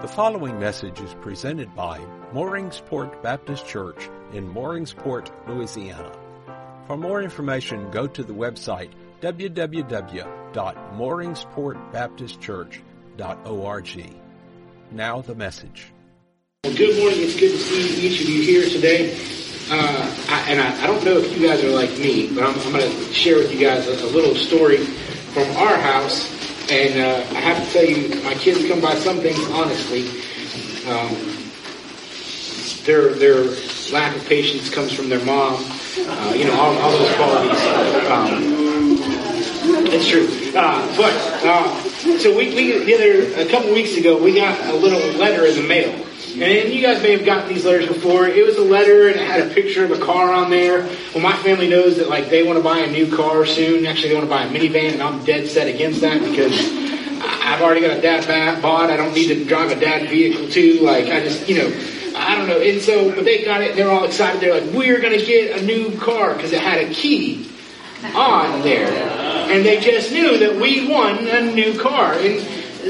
The following message is presented by Mooringsport Baptist Church in Mooringsport, Louisiana. For more information, go to the website www.mooringsportbaptistchurch.org. Now the message. Well, good morning. It's good to see each of you here today. I don't know if you guys are like me, but I'm going to share with you guys a little story from our house. And I have to tell you, my kids come by some things honestly. Their lack of patience comes from their mom. All those qualities. It's true. So a couple weeks ago, we got a little letter in the mail. And you guys may have gotten these letters before. It was a letter and it had a picture of a car on there. Well, my family knows that they want to buy a new car soon. Actually, they want to buy a minivan, and I'm dead set against that because I've already got a dad bod. I don't need to drive a dad vehicle too. I don't know. And so, but they got it and they're all excited. They're like, we're going to get a new car because it had a key on there. And they just knew that we won a new car. And I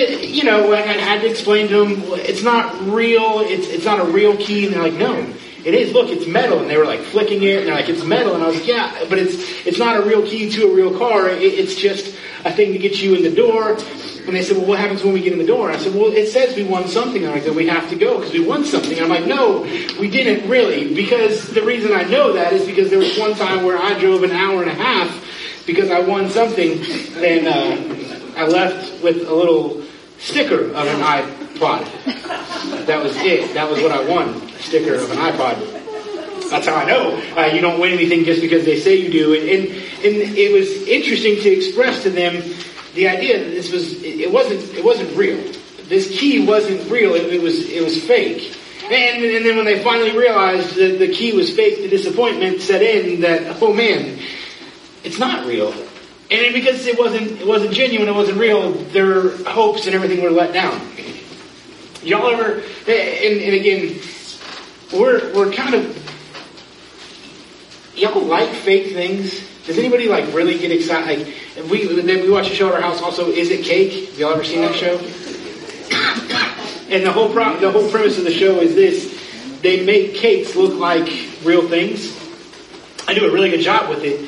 had to explain to them, it's not real, it's not a real key, and they're like, no, it is, look, it's metal, and they were flicking it, and they're like, it's metal, and I was like, yeah, but it's not a real key to a real car, it's just a thing to get you in the door. And they said, well, what happens when we get in the door? And I said, well, it says we won something. And I go, we have to go because we won something. And I'm like, no, we didn't really, because the reason I know that is because there was one time where I drove an hour and a half because I won something, and I left with a little sticker of an iPod. That was it. That was what I won. A sticker of an iPod. That's how I know. You don't win anything just because they say you do. And it was interesting to express to them the idea that it wasn't real. This key wasn't real. It was fake. And then when they finally realized that the key was fake, the disappointment set in that, oh man, it's not real. And because it wasn't genuine, it wasn't real, their hopes and everything were let down. Y'all ever, and again, we're kind of, y'all like fake things? Does anybody really get excited? We watch a show at our house also, Is It Cake? Have y'all ever seen that show? And the whole premise of the show is this: they make cakes look like real things. I do a really good job with it.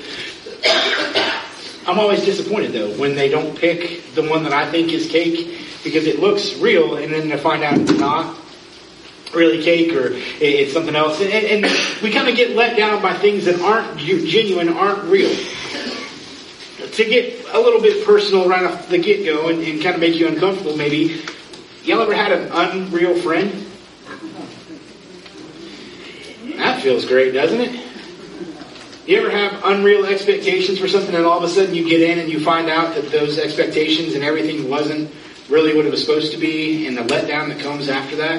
I'm always disappointed though when they don't pick the one that I think is cake because it looks real, and then to find out it's not really cake or it's something else. And we kind of get let down by things that aren't genuine, aren't real. To get a little bit personal right off the get-go and kind of make you uncomfortable maybe, y'all ever had an unreal friend? That feels great, doesn't it? You ever have unreal expectations for something and all of a sudden you get in and you find out that those expectations and everything wasn't really what it was supposed to be, and the letdown that comes after that?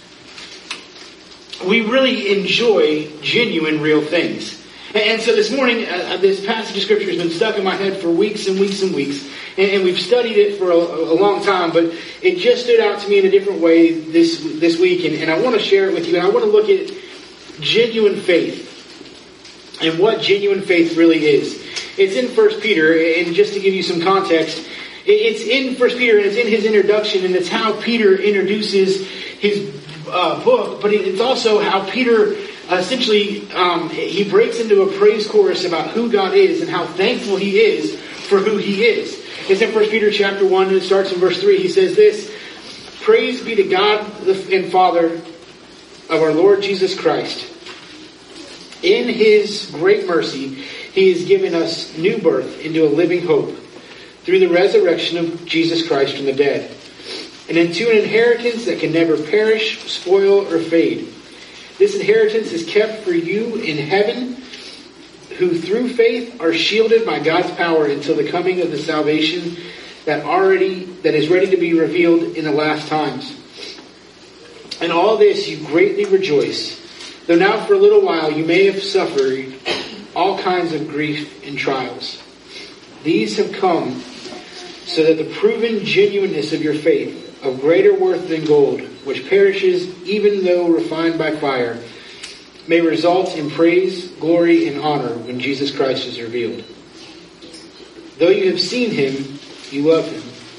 We really enjoy genuine, real things. And so this morning, this passage of Scripture has been stuck in my head for weeks and weeks and weeks. And we've studied it for a long time, but it just stood out to me in a different way this week. And I want to share it with you. And I want to look at genuine faith and what genuine faith really is. It's in 1 Peter, and just to give you some context, it's in 1 Peter, and it's in his introduction, and it's how Peter introduces his book, but it's also how Peter essentially, he breaks into a praise chorus about who God is and how thankful he is for who he is. It's in 1 Peter chapter 1, and it starts in verse 3. He says this: Praise be to God and Father of our Lord Jesus Christ. In his great mercy, he has given us new birth into a living hope through the resurrection of Jesus Christ from the dead, and into an inheritance that can never perish, spoil, or fade. This inheritance is kept for you in heaven, who through faith are shielded by God's power until the coming of the salvation that is ready to be revealed in the last times. In all this you greatly rejoice, though now for a little while you may have suffered all kinds of grief and trials. These have come so that the proven genuineness of your faith, of greater worth than gold, which perishes even though refined by fire, may result in praise, glory, and honor when Jesus Christ is revealed. Though you have seen him, you love him.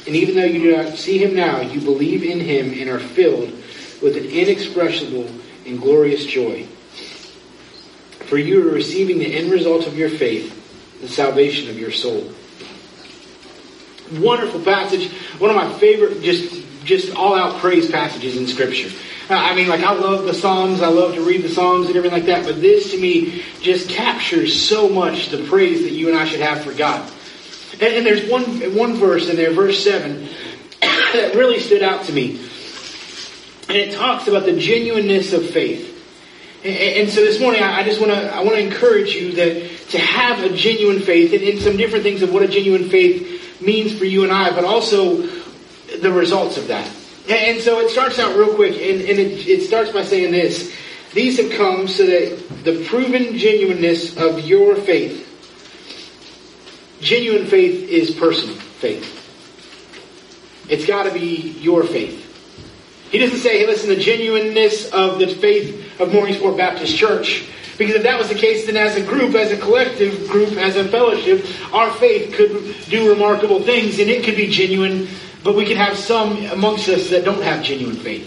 And even though you do not see him now, you believe in him and are filled with an inexpressible and glorious joy. For you are receiving the end result of your faith, the salvation of your soul. Wonderful passage. One of my favorite, just all-out praise passages in Scripture. I love the Psalms. I love to read the Psalms and everything like that. But this, to me, just captures so much the praise that you and I should have for God. And there's one verse in there, verse 7, that really stood out to me. And it talks about the genuineness of faith. And so this morning, I want to encourage you that to have a genuine faith, and some different things of what a genuine faith means for you and I, but also the results of that. And so it starts out real quick, and it starts by saying this: these have come so that the proven genuineness of your faith. Genuine faith is personal faith. It's got to be your faith. He doesn't say, hey, listen, the genuineness of the faith of Morningsport Baptist Church. Because if that was the case, then as a group, as a collective group, as a fellowship, our faith could do remarkable things, and it could be genuine, but we could have some amongst us that don't have genuine faith.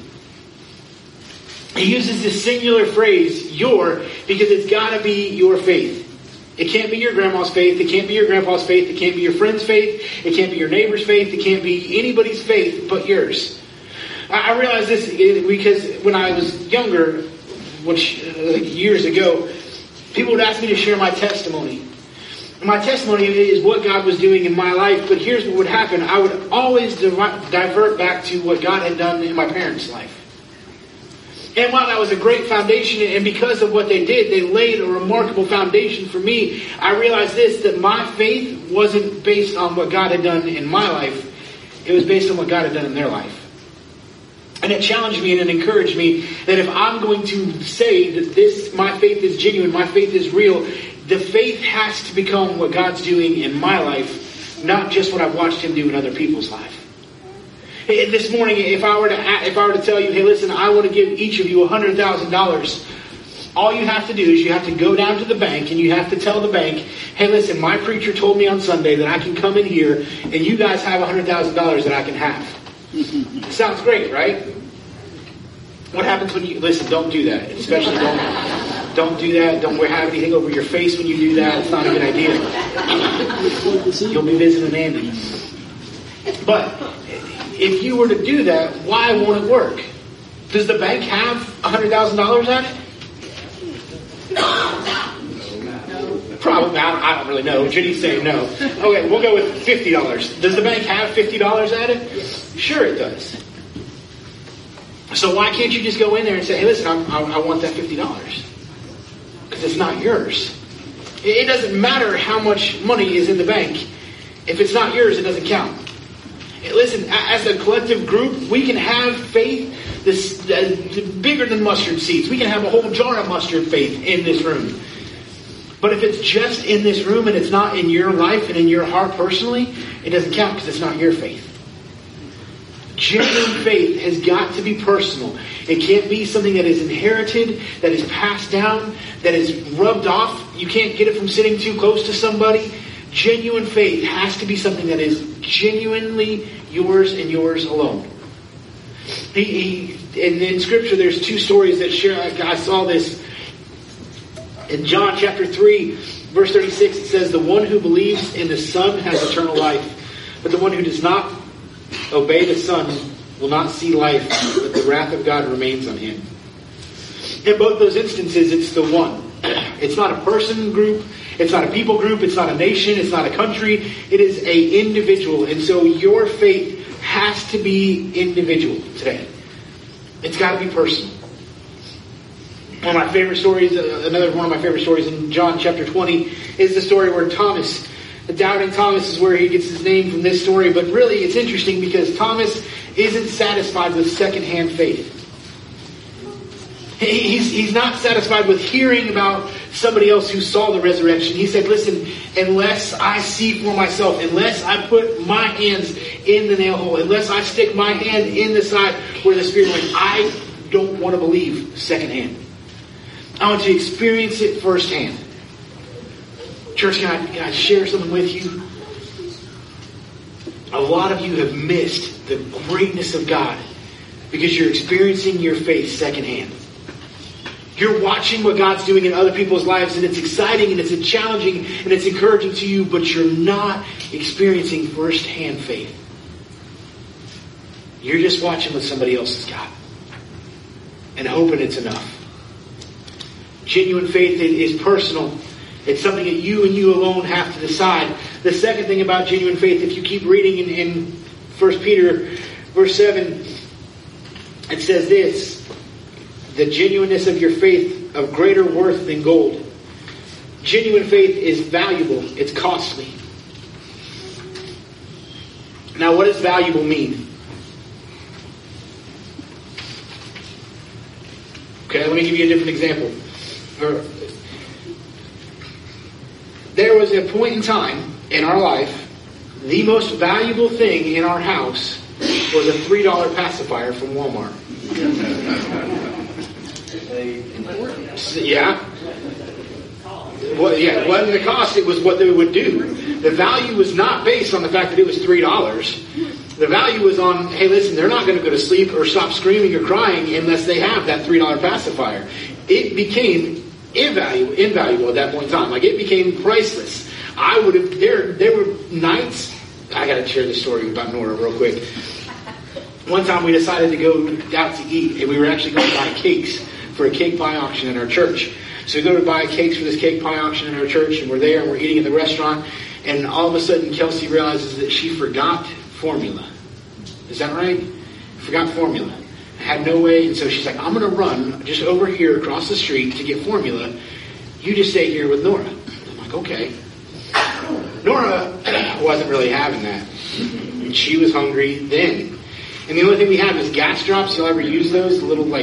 He uses this singular phrase, your, because it's got to be your faith. It can't be your grandma's faith. It can't be your grandpa's faith. It can't be your friend's faith. It can't be your neighbor's faith. It can't be anybody's faith but yours. I realized this because when I was younger, which years ago, people would ask me to share my testimony. And my testimony is what God was doing in my life, but here's what would happen. I would always divert back to what God had done in my parents' life. And while that was a great foundation, and because of what they did, they laid a remarkable foundation for me, I realized this, that my faith wasn't based on what God had done in my life. It was based on what God had done in their life. And it challenged me and it encouraged me that if I'm going to say that my faith is genuine, my faith is real, the faith has to become what God's doing in my life, not just what I've watched him do in other people's life. This morning, if I were to tell you, hey, listen, I want to give each of you $100,000, all you have to do is you have to go down to the bank and you have to tell the bank, hey, listen, my preacher told me on Sunday that I can come in here and you guys have $100,000 that I can have. Sounds great, right? What happens when you... Listen, don't do that. Especially don't do that. Don't have anything over your face when you do that. It's not a good idea. You'll be visiting Andy. But if you were to do that, why won't it work? Does the bank have $100,000 at it? Probably. I don't really know. Jenny's saying no. Okay, we'll go with $50. Does the bank have $50 at it? Sure it does. So why can't you just go in there and say, hey, listen, I want that $50? Because it's not yours. It doesn't matter how much money is in the bank. If it's not yours, it doesn't count. Listen, as a collective group, we can have faith this bigger than mustard seeds. We can have a whole jar of mustard faith in this room. But if it's just in this room and it's not in your life and in your heart personally, it doesn't count because it's not your faith. Genuine faith has got to be personal. It can't be something that is inherited, that is passed down, that is rubbed off. You can't get it from sitting too close to somebody. Genuine faith has to be something that is genuinely yours and yours alone. And in Scripture, there's two stories that share. I saw this in John chapter 3, verse 36. It says, the one who believes in the Son has eternal life, but the one who does not obey the Son will not see life, but the wrath of God remains on him. In both those instances, it's the one. It's not a person group. It's not a people group. It's not a nation. It's not a country. It is an individual. And so your faith has to be individual today. It's got to be personal. One of my favorite stories, another one of my favorite stories in John chapter 20 is the story where Thomas, the doubting Thomas, is where he gets his name from this story. But really, it's interesting because Thomas isn't satisfied with secondhand faith. He's not satisfied with hearing about somebody else who saw the resurrection. He said, listen, unless I see for myself, unless I put my hands in the nail hole, unless I stick my hand in the side where the Spirit went, I don't want to believe secondhand. I want to experience it firsthand. Church, can I share something with you? a lot of you have missed the greatness of God because you're experiencing your faith secondhand. You're watching what God's doing in other people's lives, and it's exciting, and it's challenging, and it's encouraging to you, but you're not experiencing firsthand faith. You're just watching what somebody else has got and hoping it's enough. Genuine faith is personal. It's something that you and you alone have to decide. The second thing about genuine faith, if you keep reading in 1 Peter verse 7, it says this: the genuineness of your faith of greater worth than gold. Genuine faith is valuable. It's costly. Now, what does valuable mean? Okay, let me give you a different example. There was a point in time in our life, the most valuable thing in our house was a $3 pacifier from Walmart. Yeah. Well, yeah, it wasn't the cost, it was what they would do. The value was not based on the fact that it was $3. The value was on, hey, listen, they're not going to go to sleep or stop screaming or crying unless they have that $3 pacifier. It became invaluable at that point in time. Like, it became priceless. I would have, there were nights, I got to share this story about Nora real quick. One time we decided to go out to eat, and we were actually going to buy cakes for a cake pie auction in our church. So we go to buy cakes for this cake pie auction in our church, and we're there, and we're eating in the restaurant, and all of a sudden Kelsey realizes that she forgot formula. Is that right? Forgot formula. Had no way, and so she's like, I'm going to run just over here across the street to get formula. You just stay here with Nora. I'm like, okay. Nora wasn't really having that. And she was hungry then. And the only thing we have is gas drops. You'll ever use those? The little,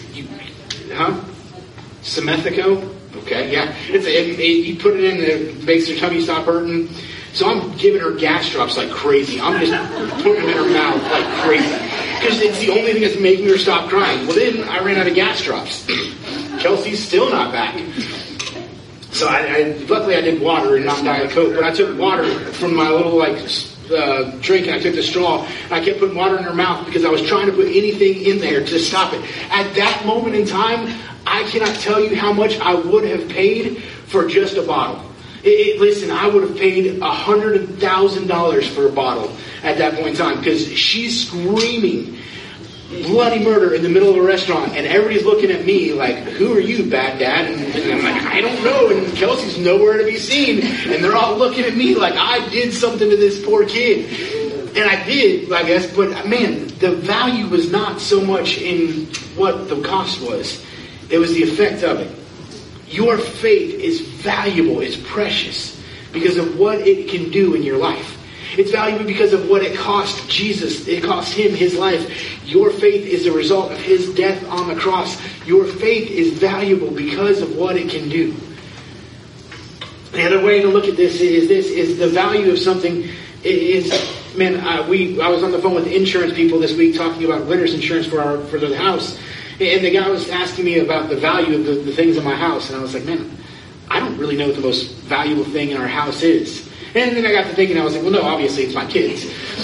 Semethico? Okay, yeah. You put it in, it makes her tummy stop hurting. So I'm giving her gas drops like crazy. I'm just putting them in her mouth like crazy. Because it's the only thing that's making her stop crying. Well, then I ran out of gas drops. Kelsey's still not back. So luckily I did water and not Diet Coke. But I took water from my little drink, and I took the straw, and I kept putting water in her mouth because I was trying to put anything in there to stop it. At that moment in time, I cannot tell you how much I would have paid for just a bottle. Listen, I would have paid $100,000 for a bottle at that point in time, because she's screaming bloody murder in the middle of a restaurant, and everybody's looking at me like, who are you, bad dad? And I'm like, I don't know, and Kelsey's nowhere to be seen, and they're all looking at me like I did something to this poor kid. And I did, I guess, but man, the value was not so much in what the cost was. It was the effect of it. Your faith is valuable, it's precious, because of what it can do in your life. It's valuable because of what it cost Jesus. It cost him his life. Your faith is a result of his death on the cross. Your faith is valuable because of what it can do. The other way to look at this is the value of something is, man, I was on the phone with insurance people this week talking about renter's insurance for the house. And the guy was asking me about the value of the things in my house. And I was like, man, I don't really know what the most valuable thing in our house is. And then I got to thinking, I was like, well, no, obviously it's my kids.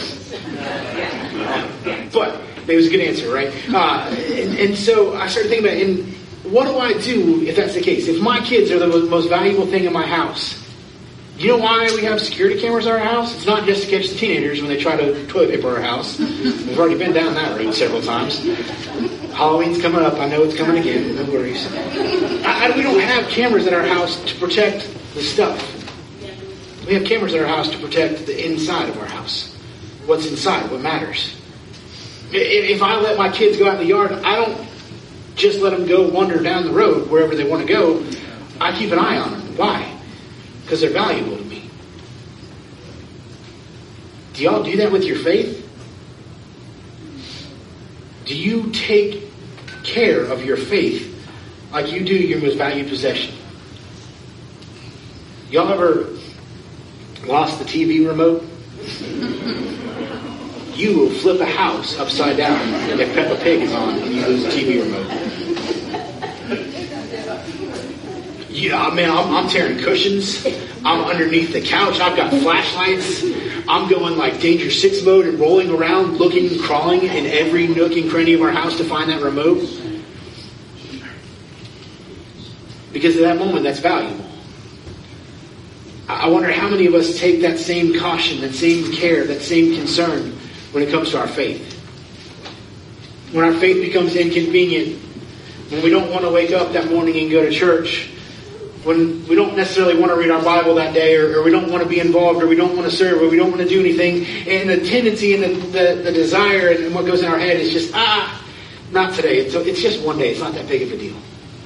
But it was a good answer, right? And so I started thinking about it. And what do I do if that's the case? If my kids are the most valuable thing in my house, do you know why we have security cameras in our house? It's not just to catch the teenagers when they try to toilet paper our house. We've already been down that road several times. Halloween's coming up. I know it's coming again. No worries. We don't have cameras in our house to protect the stuff. We have cameras in our house to protect the inside of our house. What's inside, what matters. If I let my kids go out in the yard, I don't just let them go wander down the road wherever they want to go. I keep an eye on them. Why? Because they're valuable to me. Do y'all do that with your faith? Do you take care of your faith like you do your most valued possession? Y'all ever lost the TV remote? You will flip a house upside down if Peppa Pig is on and you lose the TV remote. Yeah, man, I'm tearing cushions. I'm underneath the couch. I've got flashlights. I'm going like Danger 6 mode and rolling around, looking, crawling in every nook and cranny of our house to find that remote. Because at that moment, that's valuable. I wonder how many of us take that same caution, that same care, that same concern when it comes to our faith. When our faith becomes inconvenient, when we don't want to wake up that morning and go to church, when we don't necessarily want to read our Bible that day, or we don't want to be involved, or we don't want to serve, or we don't want to do anything, and the tendency and the desire and what goes in our head is just, not today. It's just one day. It's not that big of a deal.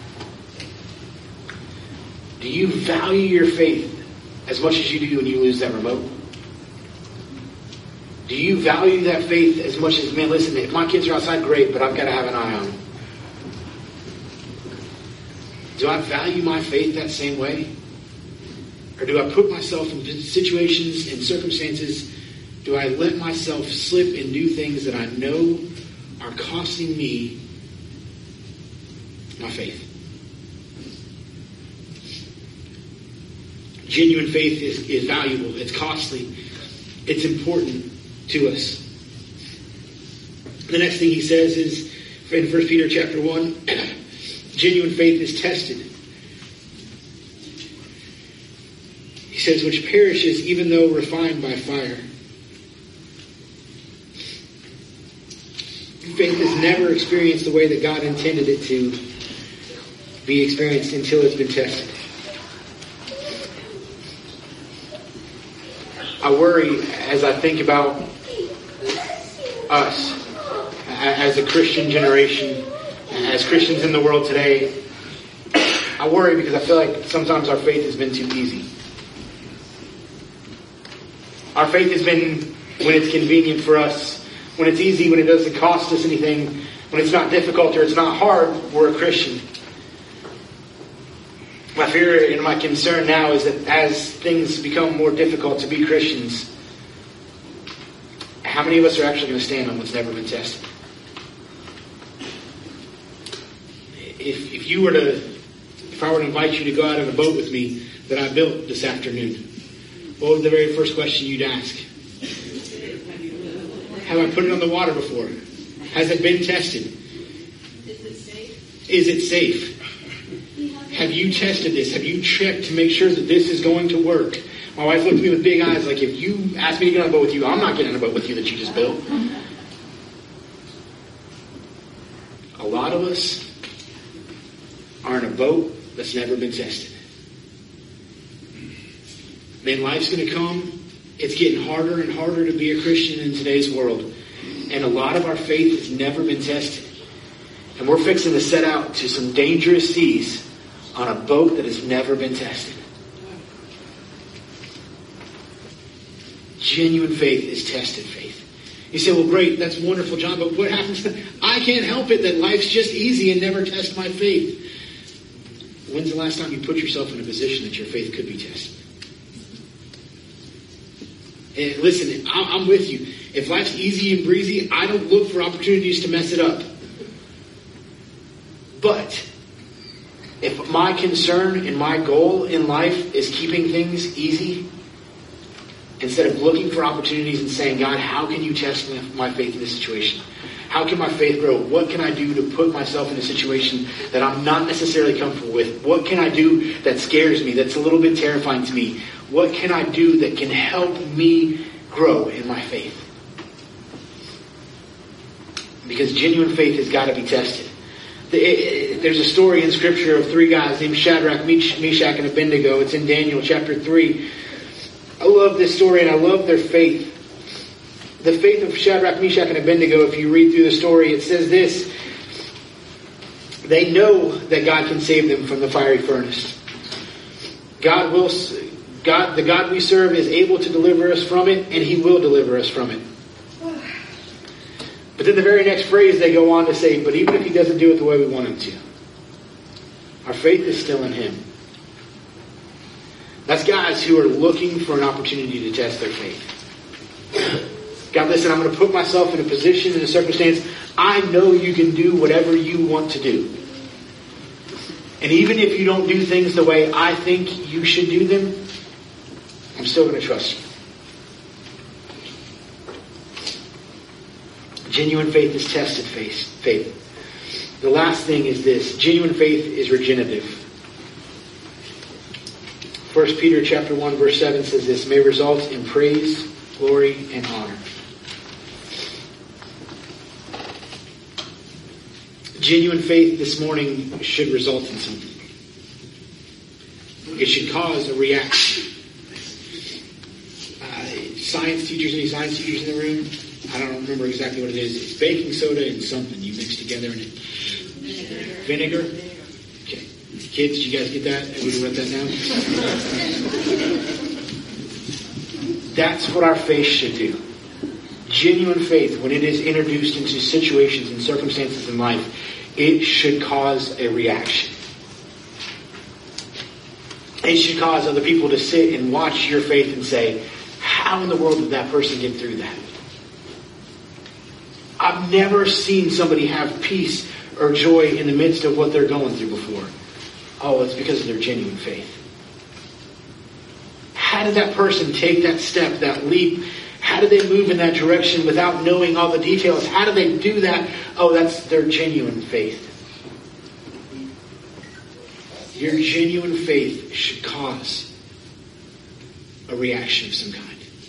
Do you value your faith as much as you do when you lose that remote? Do you value that faith as much as, man, listen, if my kids are outside, great, but I've got to have an eye on them. Do I value my faith that same way? Or do I put myself in situations and circumstances, do I let myself slip and do things that I know are costing me my faith? Genuine faith is valuable. It's costly. It's important to us. The next thing he says is in 1 Peter chapter 1, genuine faith is tested. He says, which perishes even though refined by fire. Faith has never experienced the way that God intended it to be experienced until it's been tested. I worry as I think about us as a Christian generation, as Christians in the world today. I worry because I feel like sometimes our faith has been too easy. Our faith has been when it's convenient for us, when it's easy, when it doesn't cost us anything, when it's not difficult or it's not hard, we're a Christian. My fear and my concern now is that as things become more difficult to be Christians, how many of us are actually going to stand on what's never been tested? If I were to invite you to go out on a boat with me that I built this afternoon, what would the very first question you'd ask? Have I put it on the water before? Has it been tested? Is it safe? Is it safe? Have you tested this? Have you checked to make sure that this is going to work? My wife looked at me with big eyes like, if you ask me to get on a boat with you, I'm not getting on a boat with you that you just built. A lot of us are in a boat that's never been tested. Man, life's going to come. It's getting harder and harder to be a Christian in today's world. And a lot of our faith has never been tested. And we're fixing to set out to some dangerous seas on a boat that has never been tested. Genuine faith is tested faith. You say, well, great, that's wonderful, John, but what happens? I can't help it that life's just easy and never test my faith. When's the last time you put yourself in a position that your faith could be tested? And listen, I'm with you. If life's easy and breezy, I don't look for opportunities to mess it up. But if my concern and my goal in life is keeping things easy, instead of looking for opportunities and saying, God, how can you test my faith in this situation? How can my faith grow? What can I do to put myself in a situation that I'm not necessarily comfortable with? What can I do that scares me, that's a little bit terrifying to me? What can I do that can help me grow in my faith? Because genuine faith has got to be tested. There's a story in Scripture of three guys named Shadrach, Meshach, and Abednego. It's in Daniel chapter 3. I love this story and I love their faith. The faith of Shadrach, Meshach, and Abednego, if you read through the story, it says this. They know that God can save them from the fiery furnace. The God we serve is able to deliver us from it, and He will deliver us from it. But then the very next phrase they go on to say, but even if He doesn't do it the way we want Him to, our faith is still in Him. That's guys who are looking for an opportunity to test their faith. God, listen, I'm going to put myself in a position, in a circumstance. I know you can do whatever you want to do. And even if you don't do things the way I think you should do them, I'm still going to trust you. Genuine faith is tested faith. The last thing is this. Genuine faith is regenerative. 1 Peter chapter 1 verse 7 says this, may result in praise, glory, and honor. Genuine faith this morning should result in something. It should cause a reaction. Science teachers, any science teachers in the room? I don't remember exactly what it is. It's baking soda and something you mix together in it. Vinegar? Okay. Kids, did you guys get that? Everybody wrote that down? That's what our faith should do. Genuine faith, when it is introduced into situations and circumstances in life, it should cause a reaction. It should cause other people to sit and watch your faith and say, how in the world did that person get through that? I've never seen somebody have peace or joy in the midst of what they're going through before. Oh, it's because of their genuine faith. How did that person take that step, that leap? How did they move in that direction without knowing all the details? How did they do that? Oh, that's their genuine faith. Your genuine faith should cause a reaction of some kind.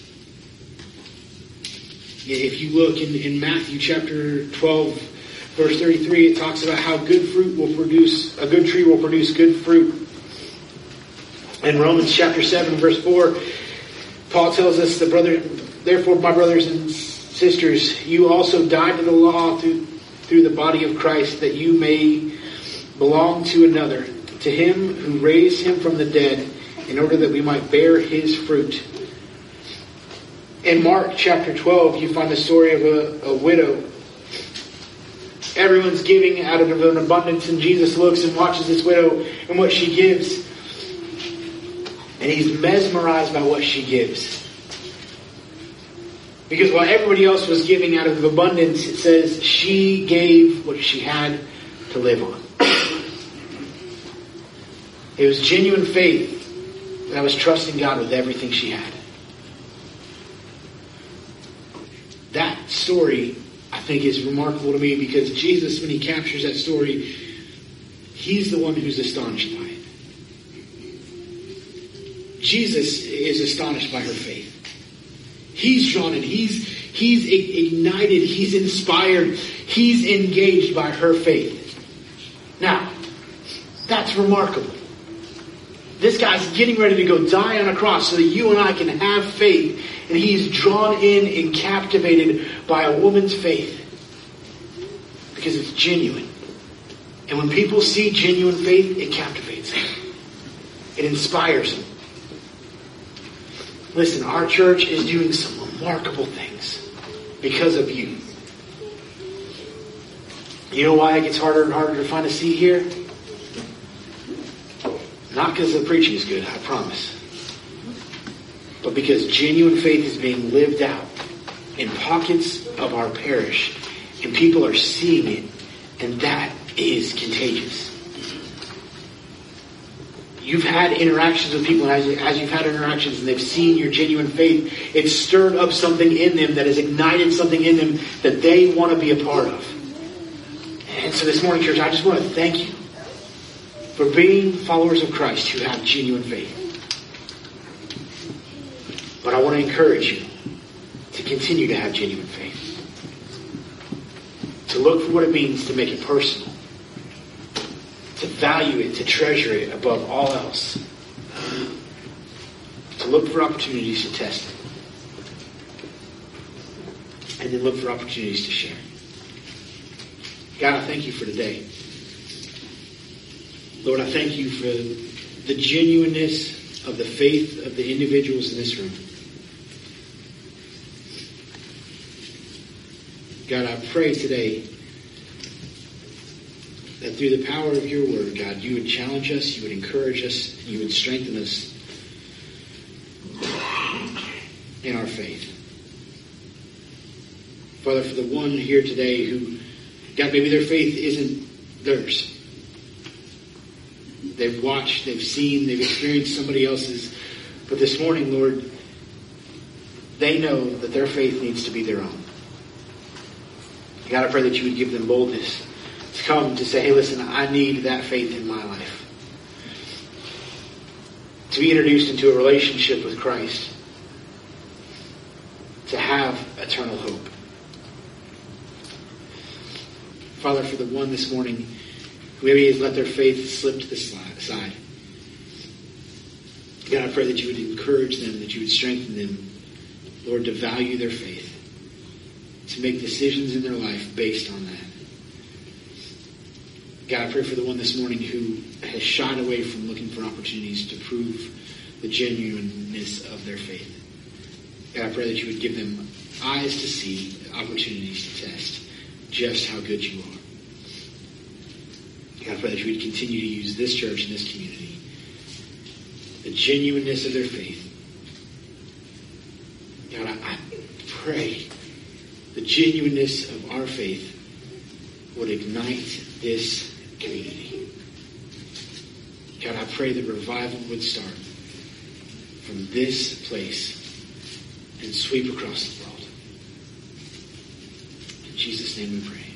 If you look in Matthew chapter 12, verse 33, it talks about how a good tree will produce good fruit. In Romans chapter 7, verse 4, Paul tells us, therefore, my brothers and sisters, you also died to the law through the body of Christ, that you may belong to another, to him who raised him from the dead, in order that we might bear his fruit. In Mark chapter 12, you find the story of a widow. Everyone's giving out of an abundance, and Jesus looks and watches this widow and what she gives. And he's mesmerized by what she gives. Because while everybody else was giving out of abundance, it says she gave what she had to live on. It was genuine faith that was trusting God with everything she had. That story, I think, is remarkable to me because Jesus, when he captures that story, he's the one who's astonished by it. Jesus is astonished by her faith. He's drawn in. He's ignited. He's inspired. He's engaged by her faith. Now, that's remarkable. This guy's getting ready to go die on a cross so that you and I can have faith. And he's drawn in and captivated by a woman's faith. Because it's genuine. And when people see genuine faith, it captivates them. It inspires them. Listen, our church is doing some remarkable things because of you. You know why it gets harder and harder to find a seat here? Not because the preaching is good, I promise. But because genuine faith is being lived out in pockets of our parish. And people are seeing it. And that is contagious. You've had interactions with people, and as you've had interactions and they've seen your genuine faith, it's stirred up something in them that has ignited something in them that they want to be a part of. And so this morning, church, I just want to thank you for being followers of Christ who have genuine faith. But I want to encourage you to continue to have genuine faith. To look for what it means to make it personal. To value it, to treasure it above all else. To look for opportunities to test it. And then look for opportunities to share. God, I thank you for today. Lord, I thank you for the genuineness of the faith of the individuals in this room. God, I pray today that through the power of your word, God, you would challenge us, you would encourage us, and you would strengthen us in our faith. Father, for the one here today who, God, maybe their faith isn't theirs. They've watched, they've seen, they've experienced somebody else's. But this morning, Lord, they know that their faith needs to be their own. God, I pray that you would give them boldness to come to say, hey, listen, I need that faith in my life. To be introduced into a relationship with Christ. To have eternal hope. Father, for the one this morning who maybe has let their faith slip to the side. God, I pray that you would encourage them, that you would strengthen them, Lord, to value their faith. To make decisions in their life based on that. God, I pray for the one this morning who has shied away from looking for opportunities to prove the genuineness of their faith. God, I pray that you would give them eyes to see, opportunities to test just how good you are. God, I pray that you would continue to use this church and this community, the genuineness of their faith. God, I pray the genuineness of our faith would ignite this community. God, I pray that revival would start from this place and sweep across the world. In Jesus' name we pray.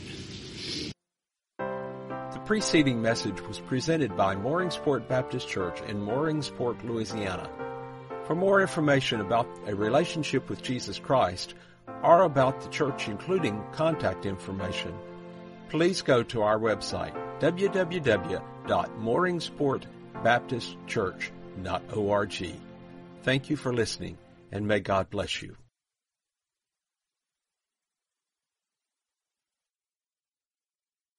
Amen. The preceding message was presented by Mooringsport Baptist Church in Mooringsport, Louisiana. For more information about a relationship with Jesus Christ or about the church, including contact information, please go to our website, www.mooringsportbaptistchurch.org. Thank you for listening, and may God bless you.